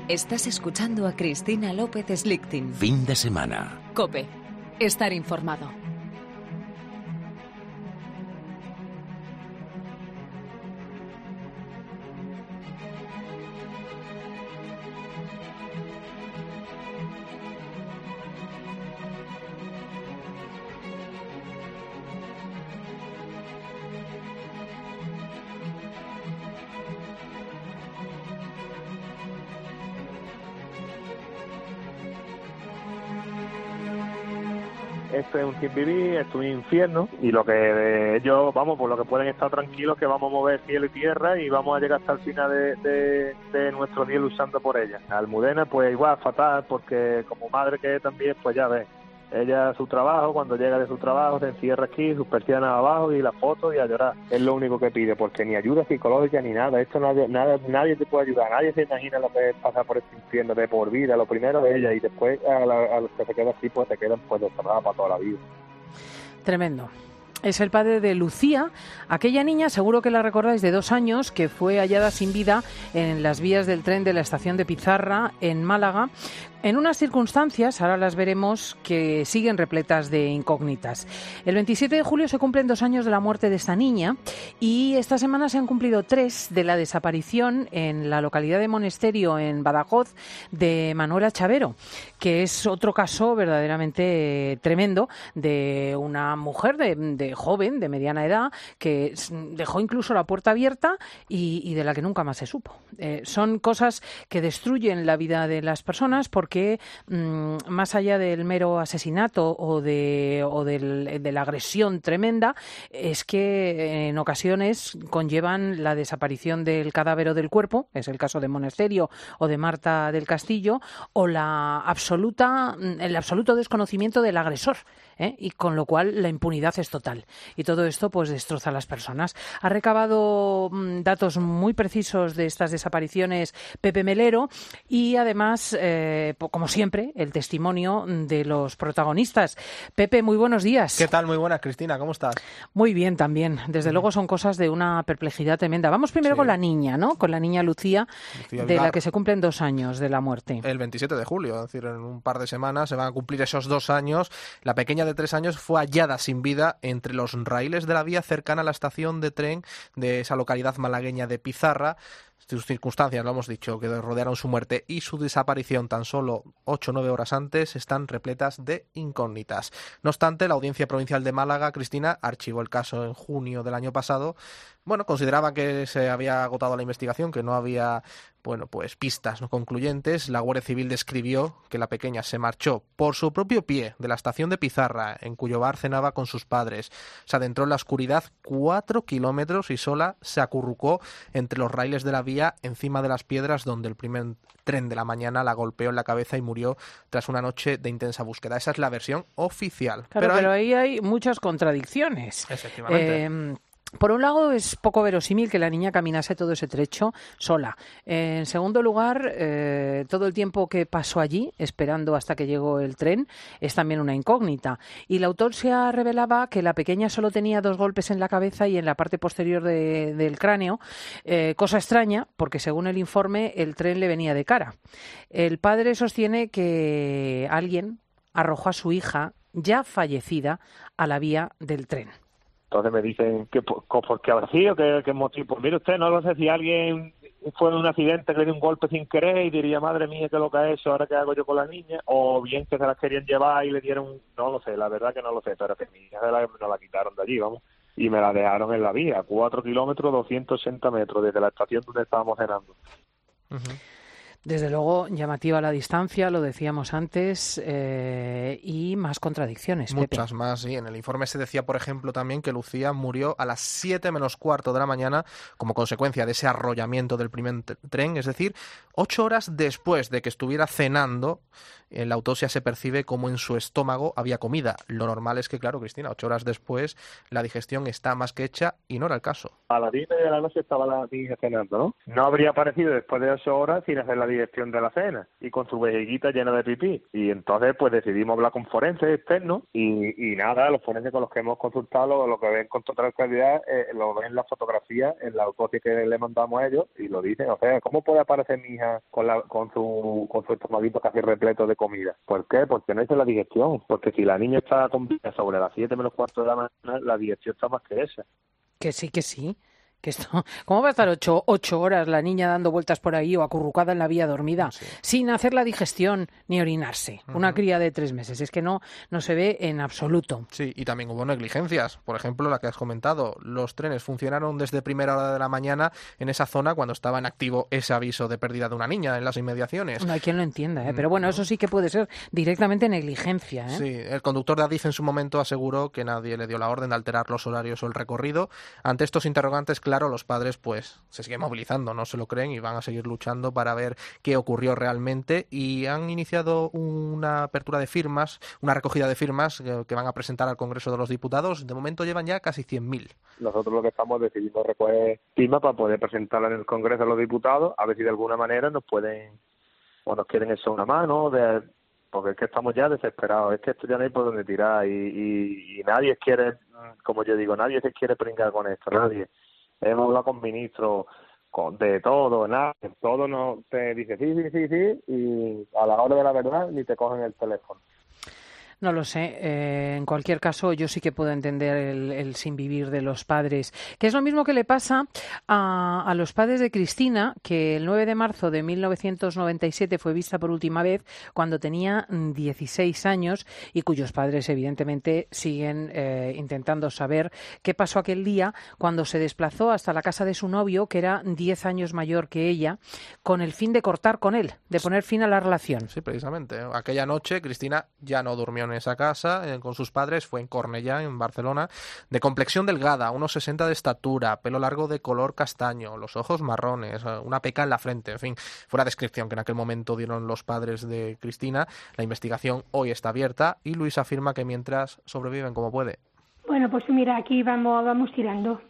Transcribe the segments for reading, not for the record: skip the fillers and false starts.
Estás escuchando a Cristina López Slichting. Fin de semana. COPE. Estar informado. Esto es un sin vivir, esto es un infierno, y lo que ellos, vamos, por lo que pueden estar tranquilos, que vamos a mover cielo y tierra y vamos a llegar hasta el final de nuestro día luchando por ella. Almudena, pues igual, fatal, porque como madre que es también, pues ya ves, ella su trabajo, cuando llega de su trabajo se encierra aquí, sus persianas abajo y las fotos y a llorar. Es lo único que pide, porque ni ayuda psicológica ni nada, esto nadie te puede ayudar, nadie se imagina lo que es pasar por este infierno de por vida, lo primero de ella y después a los que se quedan así, pues te quedan pues desterradas para toda la vida. Tremendo. Es el padre de Lucía, aquella niña, seguro que la recordáis, de 2 años, que fue hallada sin vida en las vías del tren de la estación de Pizarra, en Málaga, en unas circunstancias, ahora las veremos, que siguen repletas de incógnitas. El 27 de julio se cumplen 2 años de la muerte de esta niña y esta semana se han cumplido 3 de la desaparición en la localidad de Monesterio, en Badajoz, de Manuela Chavero, que es otro caso verdaderamente tremendo de una mujer de joven, de mediana edad, que dejó incluso la puerta abierta y de la que nunca más se supo. Son cosas que destruyen la vida de las personas porque más allá del mero asesinato o de la agresión tremenda, es que en ocasiones conllevan la desaparición del cadáver o del cuerpo, es el caso de Monesterio o de Marta del Castillo, o el absoluto desconocimiento del agresor, y con lo cual la impunidad es total. Y todo esto pues destroza a las personas. Ha recabado datos muy precisos de estas desapariciones Pepe Melero y además, como siempre, el testimonio de los protagonistas. Pepe, muy buenos días. ¿Qué tal? Muy buenas, Cristina, ¿cómo estás? Muy bien también. Desde luego son cosas de una perplejidad tremenda. Vamos primero con la niña, ¿no? Con la niña Lucía de Vilar, la que se cumplen 2 años de la muerte. El 27 de julio, es decir, en un par de semanas se van a cumplir esos 2 años. La pequeña de 3 años fue hallada sin vida entre los raíles de la vía cercana a la estación de tren de esa localidad malagueña de Pizarra. Sus circunstancias, lo hemos dicho, que rodearon su muerte y su desaparición tan solo 8 o 9 horas antes están repletas de incógnitas. No obstante, la Audiencia Provincial de Málaga, Cristina, archivó el caso en junio del año pasado. Bueno, consideraba que se había agotado la investigación, que no había pistas no concluyentes. La Guardia Civil describió que la pequeña se marchó por su propio pie de la estación de Pizarra, en cuyo bar cenaba con sus padres. Se adentró en la oscuridad 4 kilómetros y sola se acurrucó entre los raíles de la vía, encima de las piedras, donde el primer tren de la mañana la golpeó en la cabeza y murió tras una noche de intensa búsqueda. Esa es la versión oficial. Claro, pero ahí hay muchas contradicciones. Efectivamente. Por un lado, es poco verosímil que la niña caminase todo ese trecho sola. En segundo lugar, todo el tiempo que pasó allí, esperando hasta que llegó el tren, es también una incógnita. Y la autopsia revelaba que la pequeña solo tenía 2 golpes en la cabeza y en la parte posterior del cráneo, cosa extraña, porque según el informe, el tren le venía de cara. El padre sostiene que alguien arrojó a su hija, ya fallecida, a la vía del tren. Entonces me dicen que por qué habrá sido, qué motivo. Pues mire usted, no lo sé, si alguien fue en un accidente que le dio un golpe sin querer y diría, madre mía, qué loca es eso, ahora qué hago yo con la niña, o bien que se las querían llevar y le dieron, no lo sé, la verdad que no lo sé, pero que mi hija nos la quitaron de allí, vamos, y me la dejaron en la vía, 4 kilómetros, 280 metros desde la estación donde estábamos cenando. Uh-huh. Desde luego, llamativa la distancia, lo decíamos antes, y más contradicciones. Muchas Pepe. más, sí. En el informe se decía, por ejemplo, también que Lucía murió a las 7 menos cuarto de la mañana como consecuencia de ese arrollamiento del primer tren, es decir, 8 horas después de que estuviera cenando. En la autopsia se percibe como en su estómago había comida. Lo normal es que, claro, Cristina, 8 horas después la digestión está más que hecha y no era el caso. A las 10 de la noche estaba la niña cenando, ¿no? No habría aparecido después de 8 horas sin hacer la digestión de la cena y con su vejiguita llena de pipí. Y entonces pues decidimos hablar con forenses externos y nada, los forenses con los que hemos consultado lo que ven con total claridad, lo ven en la fotografía, en la autopsia que le mandamos a ellos y lo dicen. O sea, ¿cómo puede aparecer mi hija con su estomaguito casi repleto de comida? ¿Por qué? Porque no hizo la digestión. Porque si la niña está con vida sobre las 7 menos cuarto de la mañana, la digestión está más que esa. Que sí, que sí. Que esto, ¿cómo va a estar 8 horas la niña dando vueltas por ahí o acurrucada en la vía dormida sin hacer la digestión ni orinarse? Una cría de 3 meses. Es que no se ve en absoluto. Sí, y también hubo negligencias. Por ejemplo, la que has comentado. Los trenes funcionaron desde primera hora de la mañana en esa zona cuando estaba en activo ese aviso de pérdida de una niña en las inmediaciones. No hay quien lo entienda, ¿eh? Pero bueno, eso sí que puede ser directamente negligencia, ¿eh? Sí, el conductor de Adif en su momento aseguró que nadie le dio la orden de alterar los horarios o el recorrido. Ante estos interrogantes, claro, los padres pues se siguen movilizando, no se lo creen y van a seguir luchando para ver qué ocurrió realmente y han iniciado una apertura de firmas, una recogida de firmas que van a presentar al Congreso de los Diputados. De momento llevan ya casi 100.000. Nosotros lo que estamos decidiendo recoger firmas para poder presentarla en el Congreso de los Diputados, a ver si de alguna manera nos pueden o nos quieren echar una mano, porque es que estamos ya desesperados, es que esto ya no hay por dónde tirar y nadie quiere, como yo digo, nadie se quiere pringar con esto, nadie. Hemos hablado con ministros, de todo, nada, todo no te dice sí, y a la hora de la verdad ni te cogen el teléfono. No lo sé. En cualquier caso, yo sí que puedo entender el sin vivir de los padres, que es lo mismo que le pasa a los padres de Cristina, que el 9 de marzo de 1997 fue vista por última vez cuando tenía 16 años y cuyos padres, evidentemente, siguen intentando saber qué pasó aquel día cuando se desplazó hasta la casa de su novio, que era 10 años mayor que ella, con el fin de cortar con él, de poner fin a la relación. Sí, precisamente. Aquella noche Cristina ya no durmió en esa casa con sus padres, fue en Cornellá, en Barcelona, de complexión delgada, unos 60 de estatura, pelo largo de color castaño, los ojos marrones, una peca en la frente, en fin, fue la descripción que en aquel momento dieron los padres de Cristina. La investigación hoy está abierta y Luis afirma que mientras sobreviven como puede. Bueno, pues mira, aquí vamos tirando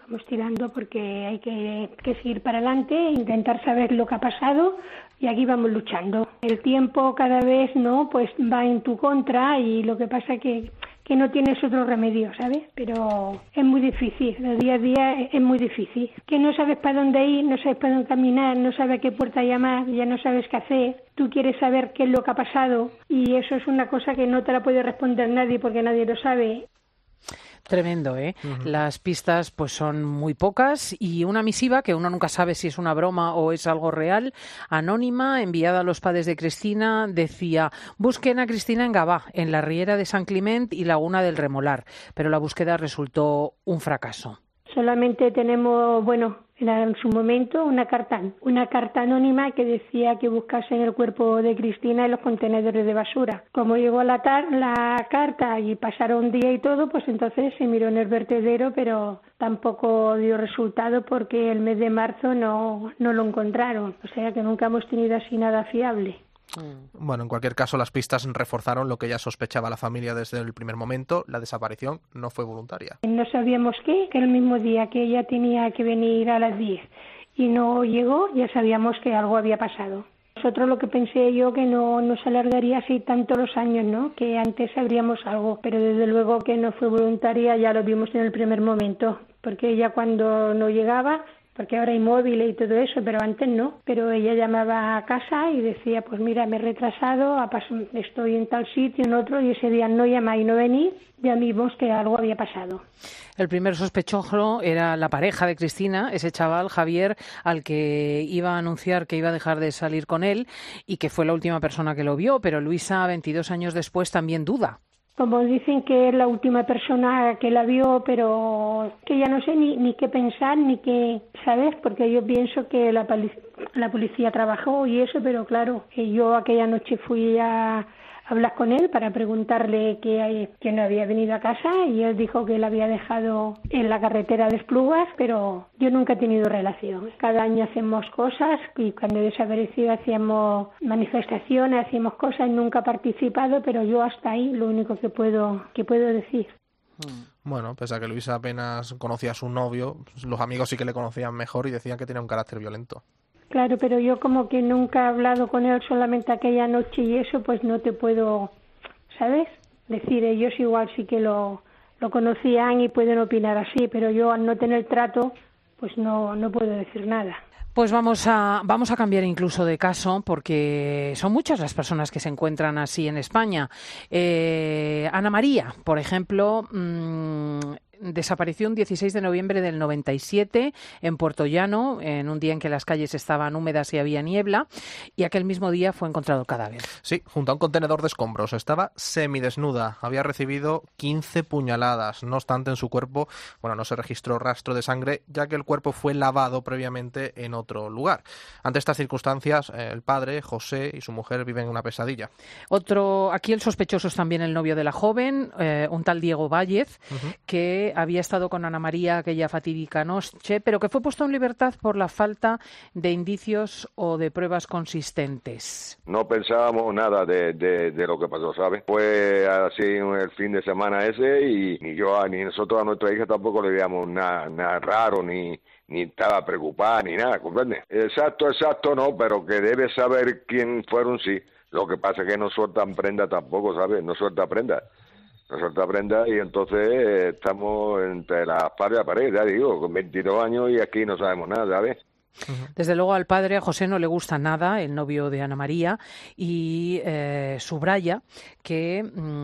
porque hay que seguir para adelante, intentar saber lo que ha pasado y aquí vamos luchando. El tiempo cada vez pues va en tu contra y lo que pasa que no tienes otro remedio, ¿sabes? Pero es muy difícil, el día a día es muy difícil. Que no sabes para dónde ir, no sabes para dónde caminar, no sabes a qué puerta llamar, ya no sabes qué hacer. Tú quieres saber qué es lo que ha pasado y eso es una cosa que no te la puede responder nadie porque nadie lo sabe. Tremendo, ¿eh? Las pistas pues son muy pocas y una misiva que uno nunca sabe si es una broma o es algo real, anónima, enviada a los padres de Cristina, decía: busquen a Cristina en Gavà, en la Riera de San Climent y Laguna del Remolar, pero la búsqueda resultó un fracaso. Solamente tenemos, era en su momento una carta anónima que decía que buscasen el cuerpo de Cristina en los contenedores de basura. Como llegó la carta y pasaron un día y todo, pues entonces se miró en el vertedero, pero tampoco dio resultado porque el mes de marzo no lo encontraron. O sea que nunca hemos tenido así nada fiable. Bueno, en cualquier caso, las pistas reforzaron lo que ya sospechaba la familia desde el primer momento: la desaparición no fue voluntaria. No sabíamos que el mismo día que ella tenía que venir a las 10 y no llegó, ya sabíamos que algo había pasado. Nosotros lo que pensé yo que no se alargaría así tanto los años, ¿no? Que antes sabríamos algo, pero desde luego que no fue voluntaria, ya lo vimos en el primer momento, porque ella cuando no llegaba, porque ahora hay móviles y todo eso, pero antes no. Pero ella llamaba a casa y decía, pues mira, me he retrasado, estoy en tal sitio, en otro, y ese día no llama y no venir, ya vimos que algo había pasado. El primer sospechoso era la pareja de Cristina, ese chaval, Javier, al que iba a anunciar que iba a dejar de salir con él y que fue la última persona que lo vio, pero Luisa, 22 años después, también duda. Como dicen que es la última persona que la vio, pero que ya no sé ni qué pensar, ni qué, ¿sabes? Porque yo pienso que la policía trabajó y eso, pero claro, que yo aquella noche fui a hablar con él para preguntarle que no había venido a casa y él dijo que la había dejado en la carretera de Esplugas, pero yo nunca he tenido relación. Cada año hacemos cosas y cuando he desaparecido hacíamos manifestaciones, hacíamos cosas, nunca he participado, pero yo hasta ahí lo único que puedo decir. Bueno, pese a que Luisa apenas conocía a su novio, los amigos sí que le conocían mejor y decían que tenía un carácter violento. Claro, pero yo como que nunca he hablado con él, solamente aquella noche y eso, pues no te puedo, ¿sabes? Decir, ellos igual sí que lo conocían y pueden opinar así, pero yo al no tener trato, pues no puedo decir nada. Pues vamos a cambiar incluso de caso, porque son muchas las personas que se encuentran así en España. Ana María, por ejemplo, desapareció un 16 de noviembre del 97 en Puerto Llano, en un día en que las calles estaban húmedas y había niebla, y aquel mismo día fue encontrado el cadáver. Sí, junto a un contenedor de escombros. Estaba semidesnuda, había recibido 15 puñaladas. No obstante, en su cuerpo, no se registró rastro de sangre, ya que el cuerpo fue lavado previamente en otro lugar. Ante estas circunstancias, el padre, José, y su mujer viven una pesadilla. Aquí el sospechoso es también el novio de la joven, un tal Diego Vállez, que había estado con Ana María aquella fatídica noche, pero que fue puesto en libertad por la falta de indicios o de pruebas consistentes. No pensábamos nada de lo que pasó, ¿sabes? Fue así el fin de semana ese y ni yo ni nosotros a nuestra hija tampoco le veíamos nada raro, ni estaba preocupada, ni nada, ¿comprendes? Exacto no, pero que debe saber quién fueron, sí. Lo que pasa es que no sueltan prenda tampoco, ¿sabes? No suelta prenda y entonces estamos entre la espada y la pared, ya digo, con 22 años y aquí no sabemos nada, ¿sabes? Desde luego al padre, a José, no le gusta nada el novio de Ana María y subraya que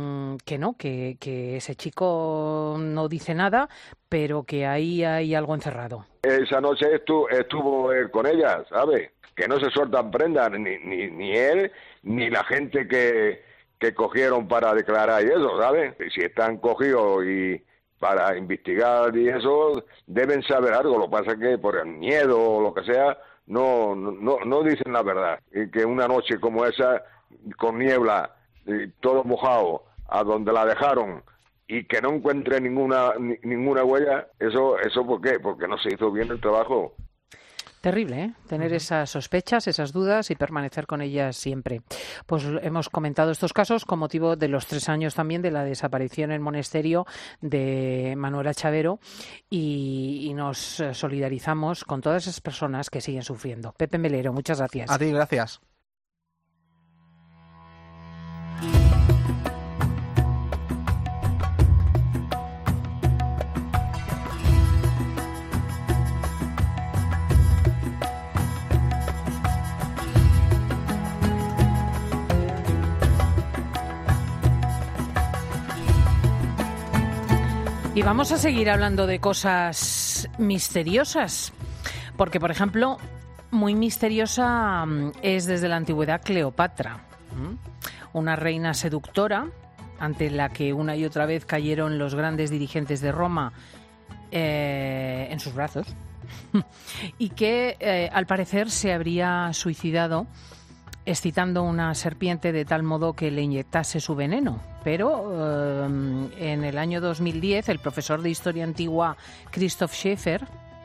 ese chico no dice nada, pero que ahí hay algo encerrado. Esa noche estuvo con ella, ¿sabes? Que no se sueltan prendas, ni él, ni la gente que cogieron para declarar y eso, ¿sabes? Si están cogidos y para investigar y eso, deben saber algo. Lo que pasa es que por el miedo o lo que sea, no dicen la verdad. Y que una noche como esa, con niebla, y todo mojado, a donde la dejaron, y que no encuentre ninguna huella, eso ¿por qué? Porque no se hizo bien el trabajo. Terrible, ¿eh? Tener esas sospechas, esas dudas y permanecer con ellas siempre. Pues hemos comentado estos casos con motivo de los 3 años también de la desaparición en Monesterio de Manuela Chavero y nos solidarizamos con todas esas personas que siguen sufriendo. Pepe Melero, muchas gracias. A ti, gracias. Y vamos a seguir hablando de cosas misteriosas, porque, por ejemplo, muy misteriosa es desde la antigüedad Cleopatra, una reina seductora ante la que una y otra vez cayeron los grandes dirigentes de Roma en sus brazos y que al parecer se habría suicidado excitando una serpiente de tal modo que le inyectase su veneno. Pero en el año 2010 el profesor de Historia Antigua Christoph Schäfer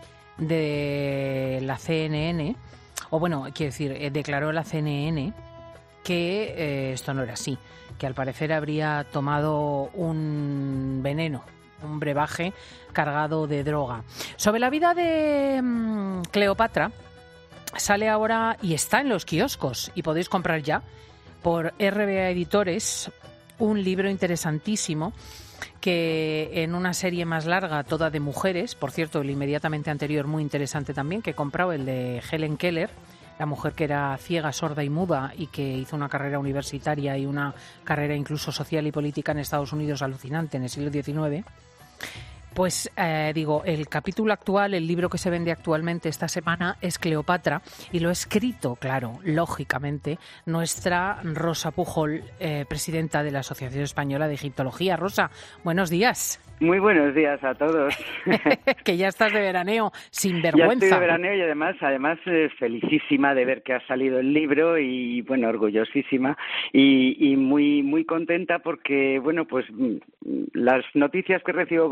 de la CNN, declaró a la CNN que esto no era así, que al parecer habría tomado un veneno, un brebaje cargado de droga. Sobre la vida de Cleopatra sale ahora y está en los kioscos y podéis comprar ya por RBA Editores un libro interesantísimo que en una serie más larga, toda de mujeres, por cierto, el inmediatamente anterior muy interesante también, que he comprado, el de Helen Keller, la mujer que era ciega, sorda y muda y que hizo una carrera universitaria y una carrera incluso social y política en Estados Unidos alucinante en el siglo XIX. Pues el capítulo actual, el libro que se vende actualmente esta semana es Cleopatra y lo ha escrito, claro, lógicamente, nuestra Rosa Pujol, presidenta de la Asociación Española de Egiptología. Rosa, buenos días. Muy buenos días a todos. Que ya estás de veraneo, sin vergüenza. Ya estoy de veraneo y además felicísima de ver que ha salido el libro y bueno, orgullosísima y muy contenta porque bueno, pues las noticias que recibo por todas partes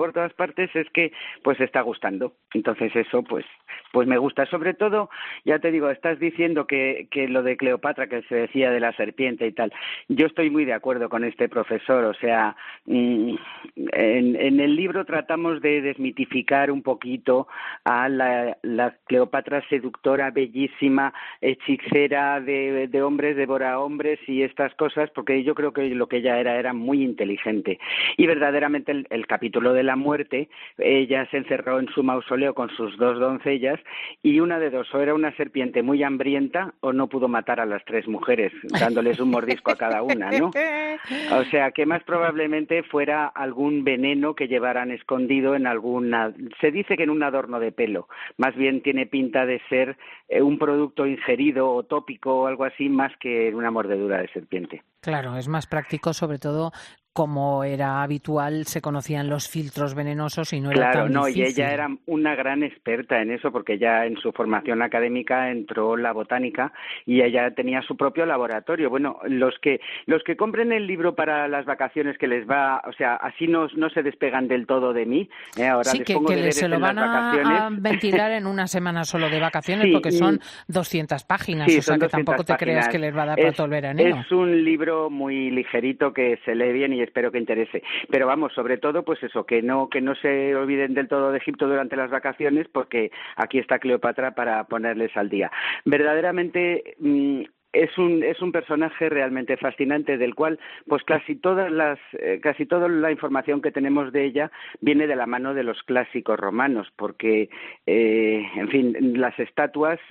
partes es que pues está gustando. Entonces eso pues me gusta. Sobre todo, ya te digo, estás diciendo que lo de Cleopatra, que se decía de la serpiente y tal, yo estoy muy de acuerdo con este profesor. O sea, en el libro tratamos de desmitificar un poquito a la Cleopatra seductora, bellísima, hechicera de hombres, devora hombres y estas cosas, porque yo creo que lo que ella era muy inteligente. Y verdaderamente el capítulo de la muerte, ella se encerró en su mausoleo con sus 2 doncellas y una de dos, o era una serpiente muy hambrienta o no pudo matar a las 3 mujeres, dándoles un mordisco a cada una, ¿no? O sea, que más probablemente fuera algún veneno que llevaran escondido en alguna... Se dice que en un adorno de pelo. Más bien tiene pinta de ser un producto ingerido o tópico o algo así, más que una mordedura de serpiente. Claro, es más práctico, sobre todo como era habitual, se conocían los filtros venenosos y no era tan difícil. Y ella era una gran experta en eso, porque ya en su formación académica entró la botánica y ella tenía su propio laboratorio. Bueno, los que compren el libro para las vacaciones, que les va, o sea, así no se despegan del todo de mí. Ahora sí, les pongo deberes se lo van a ventilar en una semana solo de vacaciones, sí, porque son 200 páginas, o sea que tampoco te creas que les va a dar para todo el veraneo. Es un libro muy ligerito que se lee bien y espero que interese. Pero vamos, sobre todo, pues eso, que no se olviden del todo de Egipto durante las vacaciones, porque aquí está Cleopatra para ponerles al día. Verdaderamente... Es un personaje realmente fascinante, del cual pues casi toda la información que tenemos de ella viene de la mano de los clásicos romanos, porque en fin, las estatuas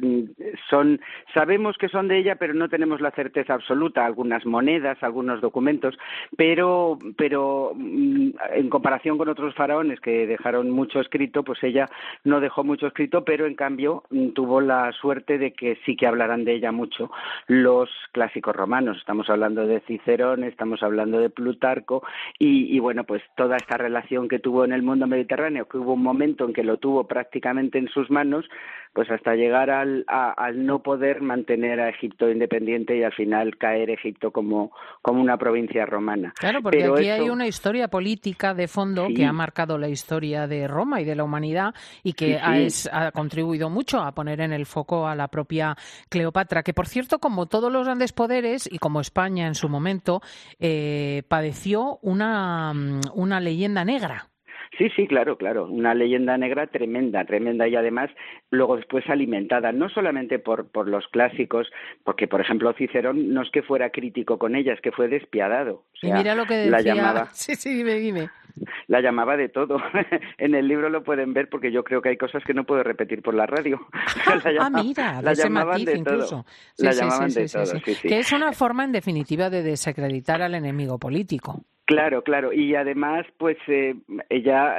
sabemos que son de ella, pero no tenemos la certeza absoluta. Algunas monedas, algunos documentos, pero en comparación con otros faraones que dejaron mucho escrito, pues ella no dejó mucho escrito, pero en cambio tuvo la suerte de que sí que hablaran de ella mucho los clásicos romanos. Estamos hablando de Cicerón, estamos hablando de Plutarco y bueno, pues toda esta relación que tuvo en el mundo mediterráneo, que hubo un momento en que lo tuvo prácticamente en sus manos, pues hasta llegar al no poder mantener a Egipto independiente y al final caer Egipto como una provincia romana. Claro, porque pero aquí hay una historia política de fondo, sí, que ha marcado la historia de Roma y de la humanidad y que ha contribuido mucho a poner en el foco a la propia Cleopatra, que por cierto, como todos los grandes poderes y como España en su momento, padeció una leyenda negra. Sí, claro, una leyenda negra tremenda y además luego después alimentada, no solamente por los clásicos, porque por ejemplo Cicerón no es que fuera crítico con ella, es que fue despiadado. O sea, y mira lo que decía, la llamaba, dime. La llamaba de todo. En el libro lo pueden ver porque yo creo que hay cosas que no puedo repetir por la radio. Mira, de ese matiz incluso. La llamaban de todo. Sí. Que es una forma en definitiva de desacreditar al enemigo político. Claro, y además, pues ella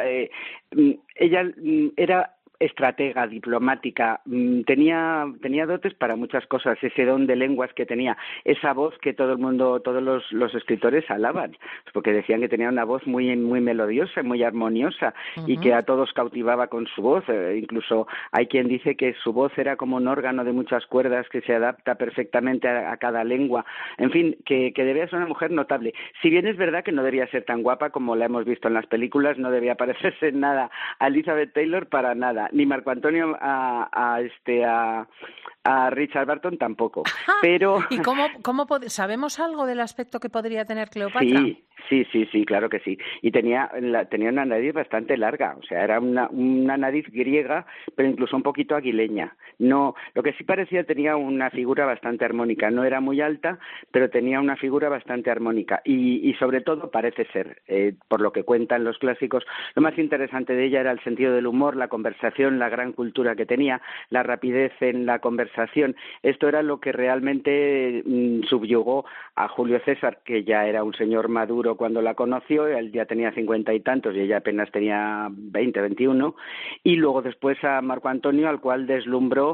era estratega, diplomática, tenía dotes para muchas cosas, ese don de lenguas que tenía, esa voz que todos los escritores alaban, porque decían que tenía una voz muy muy melodiosa, muy armoniosa, y que a todos cautivaba con su voz. Incluso hay quien dice que su voz era como un órgano de muchas cuerdas que se adapta perfectamente a cada lengua. En fin, que debía ser una mujer notable. Si bien es verdad que no debía ser tan guapa como la hemos visto en las películas, no debía parecerse en nada a Elizabeth Taylor para nada. Ni Marco Antonio a Richard Burton tampoco. Pero ¿y cómo sabemos algo del aspecto que podría tener Cleopatra? Sí, claro que sí. Y tenía una nariz bastante larga, o sea, era una nariz griega, pero incluso un poquito aguileña. No, lo que sí parecía, tenía una figura bastante armónica. No era muy alta, pero tenía una figura bastante armónica. Y sobre todo parece ser, por lo que cuentan los clásicos, lo más interesante de ella era el sentido del humor, la conversación, la gran cultura que tenía, la rapidez en la conversación. Esto era lo que realmente subyugó a Julio César, que ya era un señor maduro cuando la conoció. Él ya tenía 50 y tantos y ella apenas tenía 20, 21, y luego después a Marco Antonio, al cual deslumbró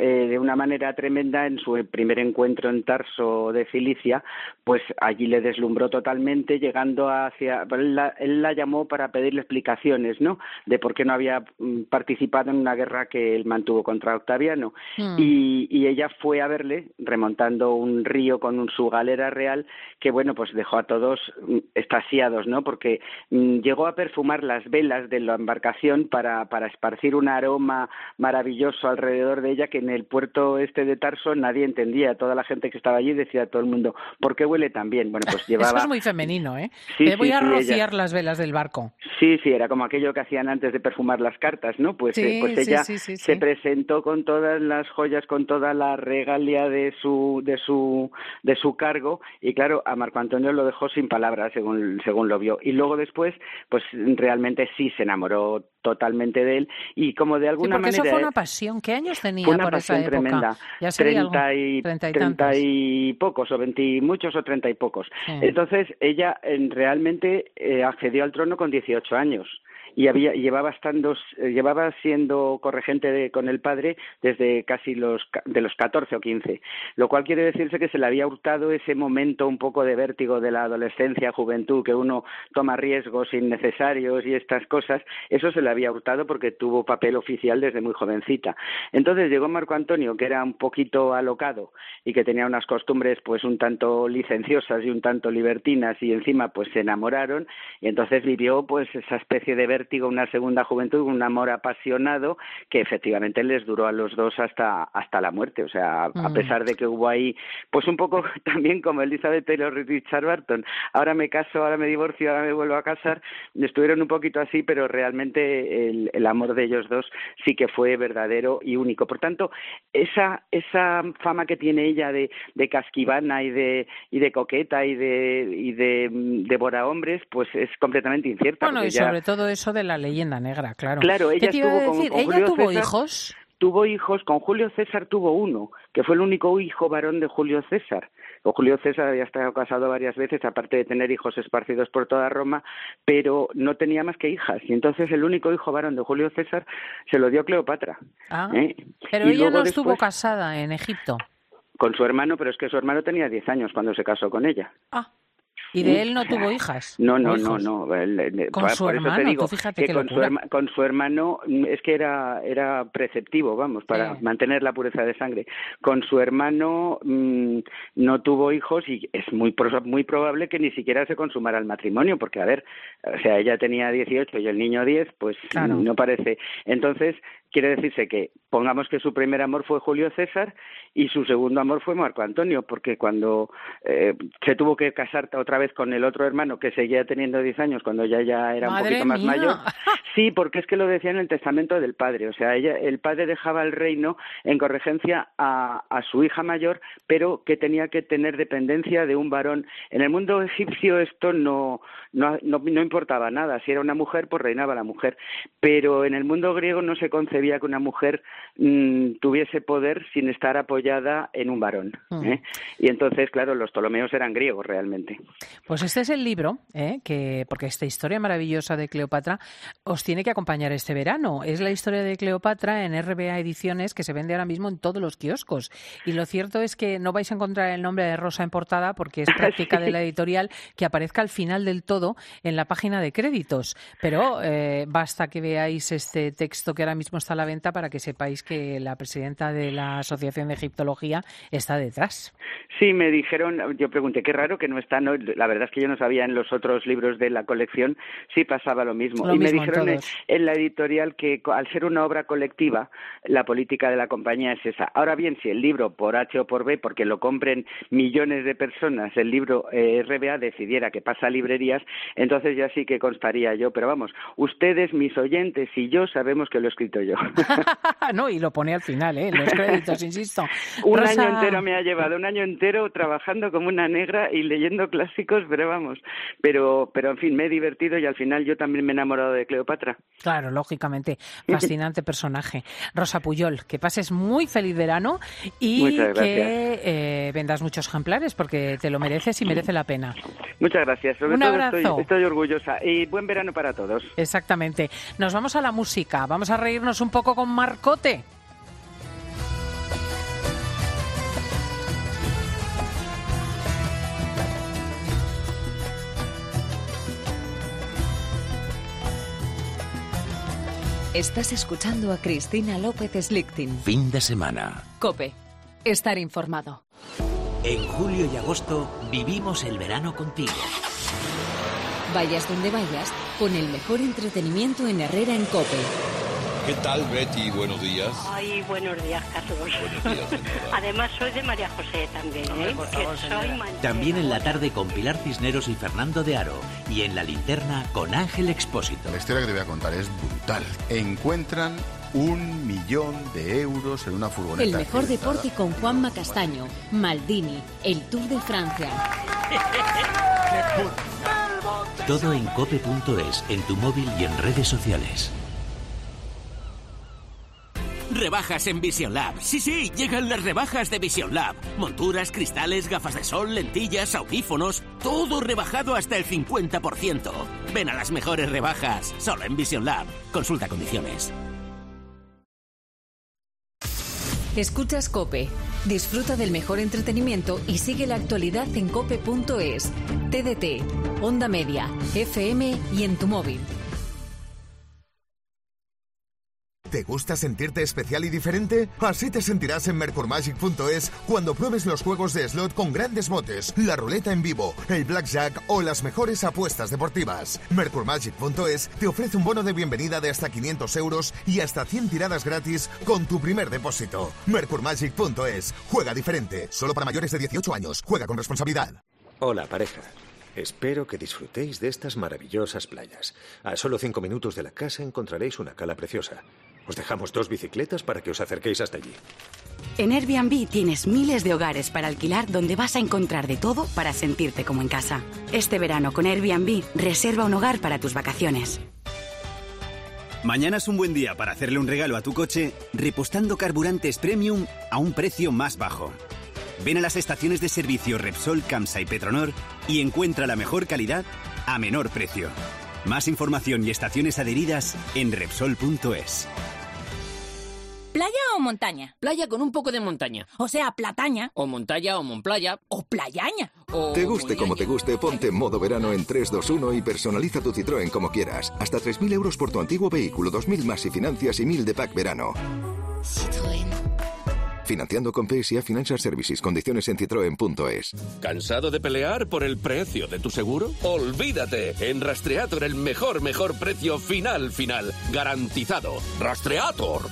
de una manera tremenda en su primer encuentro en Tarso de Cilicia, pues allí le deslumbró totalmente, llegando hacia... Él la llamó para pedirle explicaciones, ¿no?, de por qué no había participado en una guerra que él mantuvo contra Octaviano. Y ella fue a verle remontando un río con su galera real, que bueno, pues dejó a todos extasiados, ¿no?, porque llegó a perfumar las velas de la embarcación para esparcir un aroma maravilloso alrededor de ella, que en el puerto de Tarso nadie entendía. Toda la gente que estaba allí decía a todo el mundo, ¿por qué huele tan bien? Bueno, pues llevaba... Eso es muy femenino, ¿eh? Sí, Te voy a rociar ella... las velas del barco. Sí, era como aquello que hacían antes de perfumar las cartas, ¿no? Pues ella se presentó con todas las joyas, con toda la regalia de su cargo, y claro, a Marco Antonio lo dejó sin palabras según lo vio. Y luego después, pues realmente sí se enamoró totalmente de él, y como de alguna manera... Eso fue una pasión. ¿Qué años tenía una por esa época? Tremenda. Ya sería 30 y pocos, o 20 y muchos, o 30 y pocos. Sí. Entonces, ella realmente accedió al trono con 18 años. Y llevaba siendo corregente con el padre desde casi de los 14 o 15, lo cual quiere decirse que se le había hurtado ese momento un poco de vértigo de la adolescencia, juventud, que uno toma riesgos innecesarios y estas cosas. Eso se le había hurtado porque tuvo papel oficial desde muy jovencita. Entonces llegó Marco Antonio, que era un poquito alocado y que tenía unas costumbres pues un tanto licenciosas y un tanto libertinas, y encima pues se enamoraron, y entonces vivió pues esa especie de vértigo, una segunda juventud, un amor apasionado que efectivamente les duró a los dos hasta la muerte. O sea, a pesar de que hubo ahí, pues un poco también como Elizabeth Taylor y Richard Burton, ahora me caso, ahora me divorcio, ahora me vuelvo a casar, estuvieron un poquito así, pero realmente el amor de ellos dos sí que fue verdadero y único. Por tanto, esa fama que tiene ella de casquivana y de coqueta y de devorahombres, pues es completamente incierta. Bueno, y sobre todo eso de la leyenda negra, claro. Claro, ella estuvo con ¿Ella Julio tuvo César, hijos? Tuvo hijos, con Julio César tuvo uno, que fue el único hijo varón de Julio César. Con Julio César había estado casado varias veces, aparte de tener hijos esparcidos por toda Roma, pero no tenía más que hijas. Y entonces el único hijo varón de Julio César se lo dio Cleopatra. Pero ella no estuvo casada en Egipto. Con su hermano, pero es que su hermano tenía 10 años cuando se casó con ella. ¿Y de él no tuvo hijas? No. Con su hermano, te digo, tú fíjate que qué con su hermano es que era preceptivo, vamos, para mantener la pureza de sangre. Con su hermano no tuvo hijos, y es muy probable que ni siquiera se consumara el matrimonio, porque, a ver, o sea, ella tenía 18 y el niño 10, pues claro, no parece. Entonces, quiere decirse que, pongamos que su primer amor fue Julio César y su segundo amor fue Marco Antonio, porque cuando se tuvo que casar otra vez con el otro hermano, que seguía teniendo 10 años cuando ella ya era un poquito más mayor. Sí, porque es que lo decía en el testamento del padre. O sea, el padre dejaba el reino en corregencia a su hija mayor, pero que tenía que tener dependencia de un varón. En el mundo egipcio esto no importaba nada. Si era una mujer, pues reinaba la mujer. Pero en el mundo griego no se concebía que una mujer tuviese poder sin estar apoyada en un varón. Y entonces, claro, los Ptolomeos eran griegos realmente. Pues este es el libro, porque esta historia maravillosa de Cleopatra os tiene que acompañar este verano. Es la historia de Cleopatra en RBA Ediciones, que se vende ahora mismo en todos los kioscos. Y lo cierto es que no vais a encontrar el nombre de Rosa en portada, porque es práctica de la editorial que aparezca al final del todo en la página de créditos. Pero basta que veáis este texto que ahora mismo está a la venta para que sepáis que la presidenta de la Asociación de Egiptología está detrás. Sí, me dijeron, yo pregunté, qué raro que no está, ¿no? La verdad es que yo no sabía en los otros libros de la colección si pasaba lo mismo. Me dijeron en la editorial que al ser una obra colectiva, la política de la compañía es esa. Ahora bien, si el libro por H o por B, porque lo compren millones de personas, el libro RBA decidiera que pasa a librerías, entonces ya sí que constaría yo. Pero vamos, ustedes, mis oyentes y yo sabemos que lo he escrito yo. No, y lo pone al final, los créditos, insisto. Año entero me ha llevado, un año entero trabajando como una negra y leyendo clásicos, pero vamos, pero en fin, me he divertido y al final yo también me he enamorado de Cleopatra. Claro, lógicamente, fascinante personaje. Rosa Pujol, que pases muy feliz verano y que vendas muchos ejemplares, porque te lo mereces y merece la pena. Muchas gracias, sobre un todo abrazo. Estoy orgullosa y buen verano para todos. Exactamente. Nos vamos a la música, vamos a reírnos un poco con Marcote. Estás escuchando a Cristina López Slichting. Fin de semana. COPE. Estar informado. En julio y agosto vivimos el verano contigo. Vayas donde vayas, con el mejor entretenimiento en Herrera en COPE. ¿Qué tal, Betty? Buenos días. Ay, buenos días, Carlos. Buenos días, señora. Además, soy de María José también, ¿eh? También en la tarde con Pilar Cisneros y Fernando de Aro. Y en la linterna con Ángel Expósito. La historia que te voy a contar es brutal. Encuentran 1 millón de euros en una furgoneta. El mejor deporte con Juanma Castaño, Maldini, el Tour de Francia. Todo en cope.es, en tu móvil y en redes sociales. Rebajas en Vision Lab. Sí, llegan las rebajas de Vision Lab. Monturas, cristales, gafas de sol, lentillas, audífonos. Todo rebajado hasta el 50%. Ven a las mejores rebajas, solo en Vision Lab. Consulta condiciones. Escuchas COPE. Disfruta del mejor entretenimiento y sigue la actualidad en cope.es, TDT, Onda Media, FM y en tu móvil. ¿Te gusta sentirte especial y diferente? Así te sentirás en mercurmagic.es cuando pruebes los juegos de slot con grandes botes, la ruleta en vivo, el blackjack o las mejores apuestas deportivas. Mercurmagic.es te ofrece un bono de bienvenida de hasta 500 euros y hasta 100 tiradas gratis con tu primer depósito. Mercurmagic.es. Juega diferente. Solo para mayores de 18 años. Juega con responsabilidad. Hola, pareja. Espero que disfrutéis de estas maravillosas playas. A solo 5 minutos de la casa encontraréis una cala preciosa. Os dejamos 2 bicicletas para que os acerquéis hasta allí. En Airbnb tienes miles de hogares para alquilar donde vas a encontrar de todo para sentirte como en casa. Este verano con Airbnb, reserva un hogar para tus vacaciones. Mañana es un buen día para hacerle un regalo a tu coche repostando carburantes premium a un precio más bajo. Ven a las estaciones de servicio Repsol, Camsa y Petronor y encuentra la mejor calidad a menor precio. Más información y estaciones adheridas en Repsol.es. ¿Playa o montaña? Playa con un poco de montaña. O sea, plataña. O montalla o monplaya. O playaña. O te guste como te guste, ponte en modo verano en 321 y personaliza tu Citroën como quieras. Hasta 3.000 euros por tu antiguo vehículo, 2.000 más si financias y 1.000 de pack verano. Citroën. Financiando con PSA Financial Services. Condiciones en citroen.es. ¿Cansado de pelear por el precio de tu seguro? ¡Olvídate! En Rastreator el mejor precio final. Garantizado. ¡Rastreator!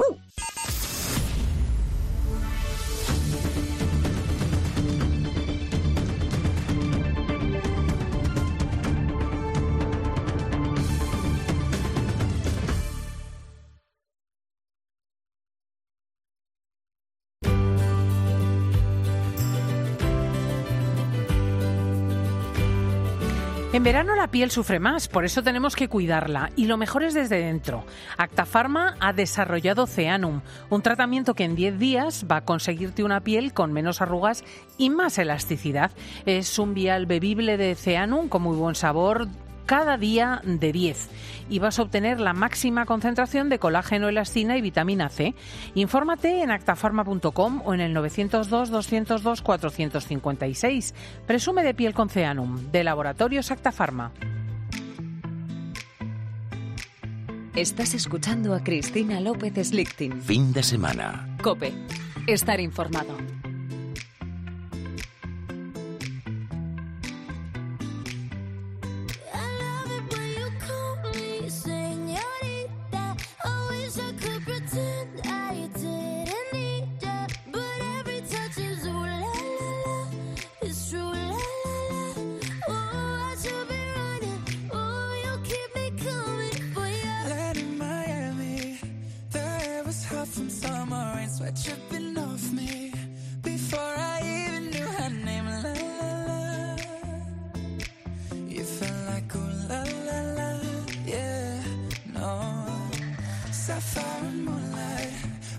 En verano la piel sufre más, por eso tenemos que cuidarla. Y lo mejor es desde dentro. Actafarma ha desarrollado Ceanum, un tratamiento que en 10 días va a conseguirte una piel con menos arrugas y más elasticidad. Es un vial bebible de Ceanum con muy buen sabor, cada día de 10. Y vas a obtener la máxima concentración de colágeno, elastina y vitamina C. Infórmate en actafarma.com o en el 902-202-456. Presume de piel con Ceanum, de Laboratorios Actafarma. Estás escuchando a Cristina López Slichting. Fin de semana. COPE. Estar informado.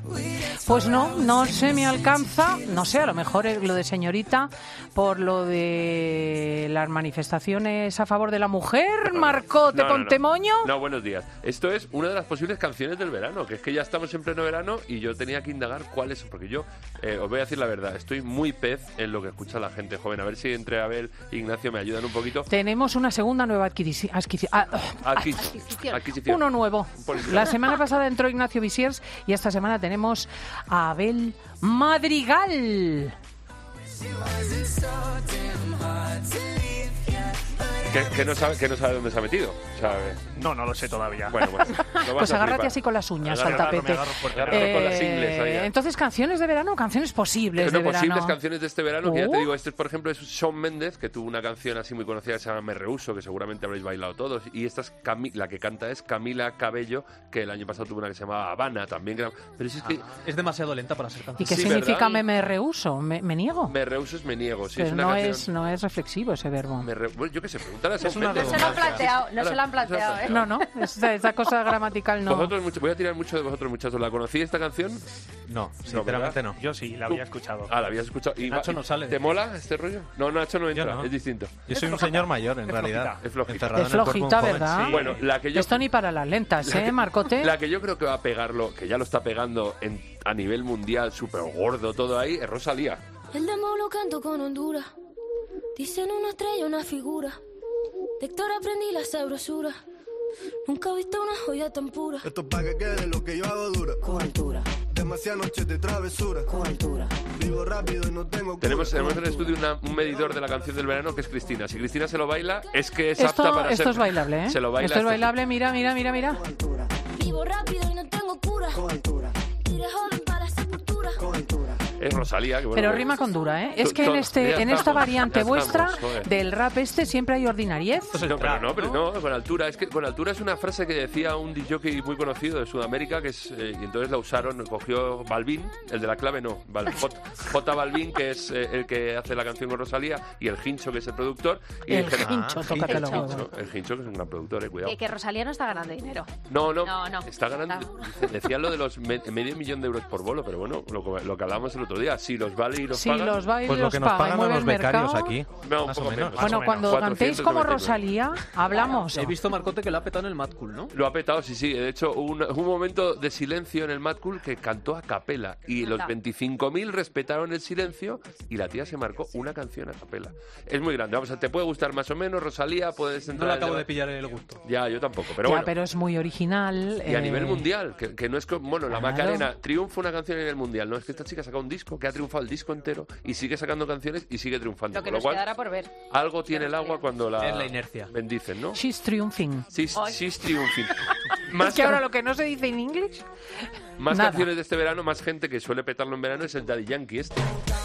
Pues no se me alcanza, no sé, a lo mejor es lo de señorita por lo de las manifestaciones a favor de la mujer, Marcote Pontemoño. No, buenos días. Esto es una de las posibles canciones del verano, que es que ya estamos en pleno verano y yo tenía que indagar cuáles, porque yo os voy a decir la verdad, estoy muy pez en lo que escucha la gente joven. A ver si entre Abel e Ignacio me ayudan un poquito. Tenemos una segunda nueva adquisición. Uno nuevo. La semana pasada entró Ignacio Visiers y esta semana tenemos a Abel Madrigal. Que no sabe dónde se ha metido, ¿sabe? No lo sé todavía. Bueno, pues agárrate así con las uñas al tapete. Con las ingles ahí, entonces, canciones de verano, canciones posibles de verano. Posibles canciones de este verano, que ya te digo, este por ejemplo es Shawn Mendes, que tuvo una canción así muy conocida que se llama Me Rehuso, que seguramente habréis bailado todos, y esta es la que canta es Camila Cabello, que el año pasado tuvo una que se llamaba Habana también, pero si es que es demasiado lenta para ser canción. ¿Y qué significa me rehuso? ¿Me niego? Me rehuso es me niego, sí. Pero es una canción... no es reflexivo ese verbo. Bueno, yo qué sé, preguntar a Shawn Mendes. No se lo han planteado, ¿eh? No, esa cosa gramatical no. Voy a tirar mucho de vosotros, muchachos. ¿La conocí esta canción? No, sinceramente no. Yo sí, la había escuchado. La habías escuchado. ¿Y Nacho no sale. ¿Te mola este rollo? No, Nacho no entra, es distinto. Yo soy un señor mayor, en realidad. Es flojita. Es flojita, ¿verdad? Sí. Bueno, esto ni para las lentas, Marcote? La que yo creo que va a pegarlo, que ya lo está pegando a nivel mundial, súper gordo todo ahí, es Rosalía. El demo lo canto con Honduras. Dicen una estrella, una figura. De Héctor aprendí la sabrosura. Nunca he visto una joya tan pura. Esto es pa' que quede lo que yo hago dura. Con altura. Demasiadas noches de travesura. Con altura. Vivo rápido y no tengo... Tenemos en el estudio un medidor de la canción del verano que es Cristina. Si Cristina se lo baila, es que es apta para ser... Esto es bailable, ¿eh? Se lo baila. Esto es bailable, mira. Con altura. Vivo rápido y no tengo cura. Con altura. Iré joven para la sepultura. Con altura. Es Rosalía. Que bueno, pero rima con dura, ¿eh? Es que en esta variante vuestra joder. Del rap siempre hay ordinariez. Pero no, con altura. Es que con altura es una frase que decía un DJ muy conocido de Sudamérica, que es y entonces la usaron, cogió Balvin, el de la clave J Balvin, que es el que hace la canción con Rosalía, y el Hincho, que es el productor. Y el Hincho, tócatelo. El Hincho, que es un gran productor, cuidado. Que Rosalía no está ganando dinero. No. Está ganando. Decían lo de los medio millón de euros por bolo, pero bueno, lo que hablábamos el otro día, si los vale y los pagan. Pues lo que nos pagan a los becarios aquí. No, más o menos. Bueno, cuando cantéis como Rosalía, hablamos. He visto, Marcote, que lo ha petado en el Mad Cool, ¿no? Lo ha petado, sí. De hecho, hubo un momento de silencio en el Mad Cool que cantó a capela y los 25.000 respetaron el silencio y la tía se marcó una canción a capela. Es muy grande. Vamos, te puede gustar más o menos, Rosalía, puedes entrar... No le acabo de pillar el gusto. Ya, yo tampoco, pero bueno. Pero es muy original. Y a nivel mundial, que no es como... Bueno, la Macarena triunfa una canción en el mundial, ¿no? Es que esta chica saca un disco que ha triunfado el disco entero y sigue sacando canciones y sigue triunfando. Lo que con lo cual, quedará por ver. Algo tiene el agua cuando es la inercia. Bendicen, ¿no? She's triumphing. She's triumphing. Es que ahora lo que no se dice en inglés... Más canciones de este verano, más gente que suele petarlo en verano es el Daddy Yankee este.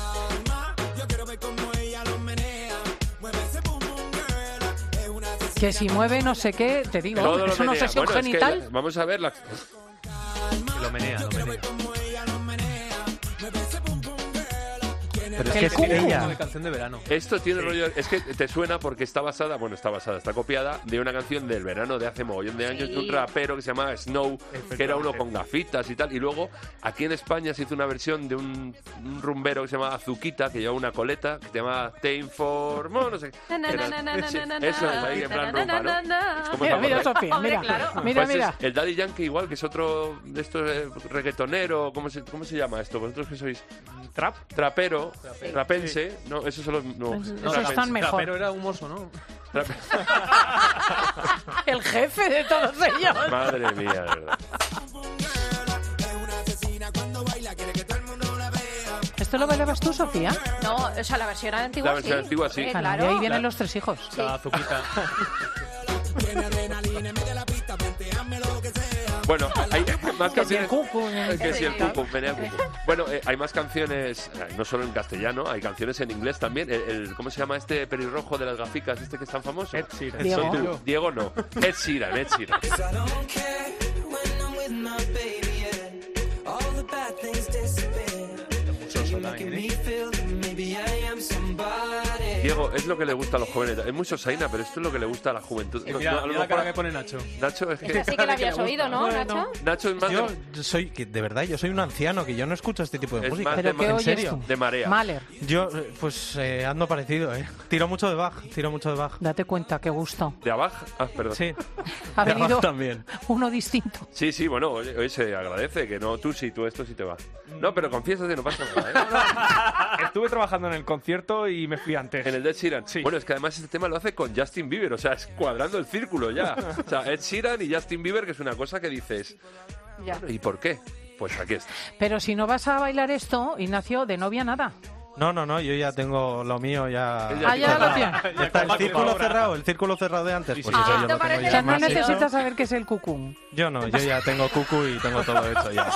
Que si mueve no sé qué, te digo, todo es una obsesión genital. Es que vamos a ver lo menea. Pero es que es una canción de verano. Esto tiene rollo... Es que te suena porque está copiada de una canción del verano de hace mogollón de años de un rapero que se llamaba Snow, que era uno con gafitas y tal. Y luego, aquí en España se hizo una versión de un rumbero que se llama Azuquita, que lleva una coleta, que se llama Te informó, no sé. Eso es ahí, en plan rumba, ¿no? Mira, Sofía, mira. El Daddy Yankee igual, que es otro de estos reggaetonero, ¿cómo se llama esto? ¿Vosotros qué sois? Trapero. Trapense, no, esos son los... No, esos están mejor. Pero era humoso, ¿no? El jefe de todos ellos. Madre mía, de verdad. ¿Esto lo bailabas tú, Sofía? No, o sea, la versión antigua sí. La versión antigua sí. Claro. Y ahí vienen los tres hijos. Sí. La Azuquita. Bueno, hay más que canciones... Que si el cucu, menea cucu. Bueno, hay más canciones, no solo en castellano, hay canciones en inglés también. ¿Cómo se llama este pelirrojo de las gaficas, que es tan famoso? Ed Sheeran. Diego no. Ed Sheeran. Diego, es lo que le gusta a los jóvenes. Es muy sosaina, pero esto es lo que le gusta a la juventud. Mira la cara que pone Nacho. Nacho es que... Esta sí que la habías oído, ¿no, Nacho? Nacho es más... Yo soy, de verdad, yo soy un anciano, que yo no escucho este tipo de es música. más ¿Pero qué ¿En oyes serio? tú? De marea. Mahler. Yo, pues, ando parecido, Tiro mucho de Bach, Date cuenta, qué gusto. ¿De Abaj? Ah, perdón. Sí. Ha De Bach venido también. uno distinto. Sí, bueno, hoy se agradece que no tú sí, tú esto sí te va. No, pero confiésate, no pasa nada, ¿eh? Estuve trabajando en el concierto y me fui antes. En el de Ed Sheeran. Sí. Bueno, es que además este tema lo hace con Justin Bieber, o sea, es cuadrando el círculo ya. O sea, Ed Sheeran y Justin Bieber, que es una cosa que dices... Ya. Bueno, ¿y por qué? Pues aquí está. Pero si no vas a bailar esto, Ignacio, de novia nada. No, yo ya tengo lo mío ya... Ah, ya lo tienes. Ya está, el círculo cerrado de antes, pues Ah, eso yo lo esto tengo parece ya. O sea, no más hecho. necesitas saber qué es el cucún. Yo no, yo ya tengo cucu y tengo todo hecho ya.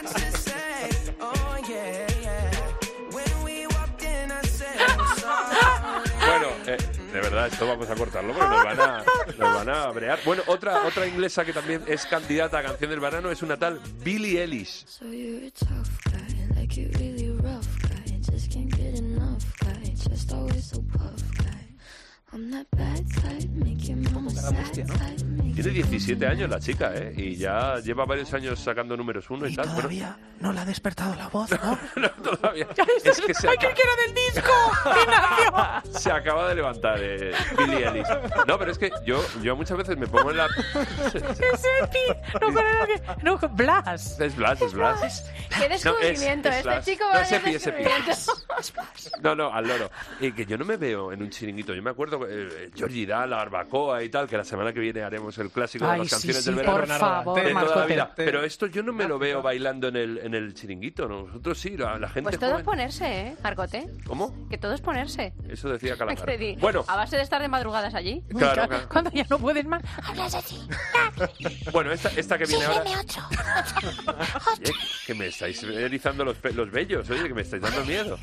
Bueno, de verdad, esto vamos a cortarlo porque nos van a brear. Bueno, otra inglesa que también es candidata a Canción del Verano es una tal Billie Eilish. So you're a tough guy, like you really rough guy. Just can't get enough guy, just always so puff guy. I'm that bad type, make your mama sad type. Tiene 17 años la chica, ¿eh? Y ya lleva varios años sacando números 1 y tal. Todavía no le ha despertado la voz, ¿no? No, todavía. Es que se ¡Ay, que quiero del disco! ¡Ignacio! Se acaba de levantar Billie Eilish. No, pero es que yo muchas veces me pongo en la... ¡Es Epi! No, pero no, Blas. Es Blas. Qué descubrimiento, No, es este Blas. chico No, va es Epi, es Epi. descubrimiento. No, al loro. Y que yo no me veo en un chiringuito. Yo me acuerdo Georgie Da, la barbacoa y tal, que la semana que viene haremos el clásico de Ay, las sí, canciones sí, del verano. por favor, de toda la Marcote. vida. Pero esto yo no me lo veo bailando en el chiringuito. Nosotros sí, la gente Pues todo es joven. ponerse, Marcote. ¿Cómo? Que todo es ponerse. Eso decía Calamar. Te di. Bueno, A base de estar de madrugadas allí. claro. Cuando ya no puedes más. Hablas así. Bueno, esta que viene ahora... Sígueme otro. Oye, que me estáis erizando los vellos, oye, que me estáis dando miedo.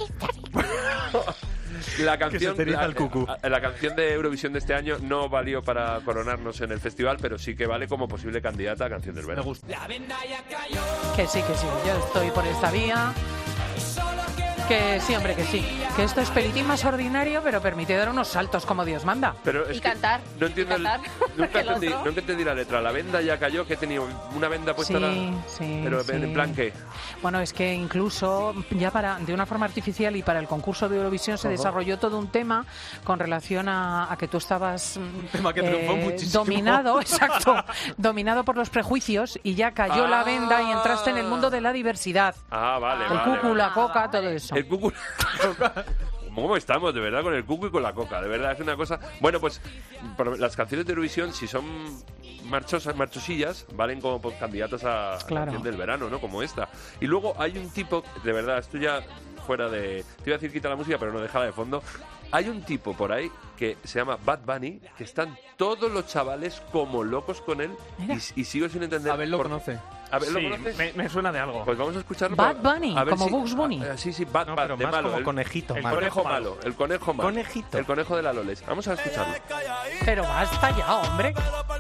La canción, Que se te eriza el cucú. la canción de Eurovisión de este año no valió para coronarnos en el festival, pero sí que vale como posible candidata a Canción del Verano. Me gusta. Que sí, yo estoy por esta vía. Que sí, hombre, que sí. Que esto es pelitín más ordinario, pero permite dar unos saltos como Dios manda. Pero es Y que cantar. No entiendo, Y cantar. nunca El otro. entendí la letra. La venda ya cayó, que tenía una venda puesta. Sí, pero sí. en plan que... Bueno, es que incluso ya de una forma artificial y para el concurso de Eurovisión se desarrolló todo un tema con relación a que tú estabas tema que triunfó muchísimo. dominado por los prejuicios y ya cayó la venda y entraste en el mundo de la diversidad. Ah, vale, El vale. cucu, la coca, todo eso. El cucu... ¿Cómo estamos, de verdad, con el cucu y con la coca? De verdad, es una cosa... Bueno, pues las canciones de Eurovisión, si son marchosillas, valen como candidatas a Claro. Canción del Verano, ¿no? Como esta. Y luego hay un tipo, de verdad, esto ya fuera de... Te iba a decir quita la música, pero no, déjala de fondo. Hay un tipo por ahí que se llama Bad Bunny, que están todos los chavales como locos con él y sigo sin entender... Abel lo conoce. ¿Abel lo Sí, conoce? me suena de algo. Pues vamos a escucharlo. Bad Bunny, a ver como Bugs Bunny. Sí, Bad, No, Bad, pero de más malo. como conejito, El malo. conejo malo. El conejo malo. Conejito. El conejo de la Loles. Vamos a escucharlo. Pero basta ya, hombre.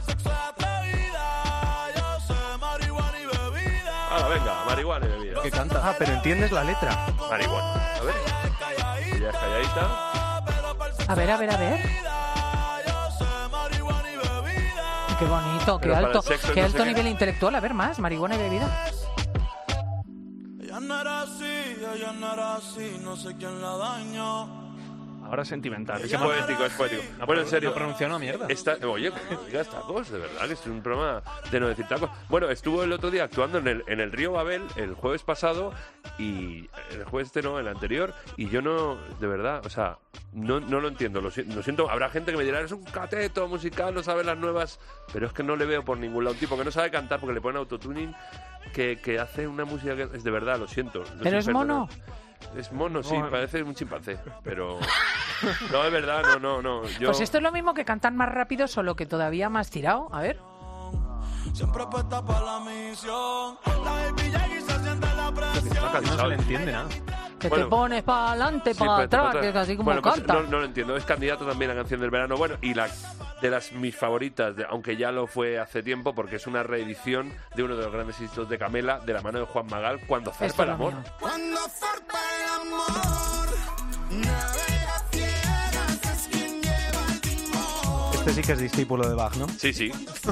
Ahora, venga, marihuana y bebida. ¿Qué canta? Ah, pero entiendes la letra. Marihuana. A ver. Ella es calladita. A ver. Qué bonito, qué Pero para alto, el sexo qué no alto sé qué. nivel intelectual. A ver más, marihuana y bebida. Ella no era así, no sé quién la dañó. Ahora es sentimental. Es poético, es poético. Bueno, en serio. No pronunció una mierda. Oye, no digas tacos, de verdad, que es un programa de no decir tacos. Bueno, estuvo el otro día actuando en el Río Babel el jueves pasado y el jueves el anterior, y yo no, de verdad, o sea, no lo entiendo, lo siento, habrá gente que me dirá, es un cateto musical, no sabe las nuevas, pero es que no le veo por ningún lado. Un tipo que no sabe cantar porque le ponen autotuning, que hace una música que es de verdad, lo siento. ¿Pero es mono? Es mono, sí, parece un chimpancé, pero... No, es verdad, no. Yo... Pues esto es lo mismo que cantan más rápido, solo que todavía más tirado. A ver. Siempre puesta para la misión. La baby llega y se siente la presión. No se le entiende nada. Que Bueno, te pones para adelante, sí, para pues, atrás, pues, que es así como bueno, pues, canta. no lo entiendo. Es candidato también a Canción del Verano. Bueno, y mis favoritas, aunque ya lo fue hace tiempo, porque es una reedición de uno de los grandes éxitos de Camela, de la mano de Juan Magán, Cuando zarpa Esto el es lo amor. mío. Cuando zarpa el amor, navega fiera. Este sí que es discípulo de Bach, ¿no? Sí, sí.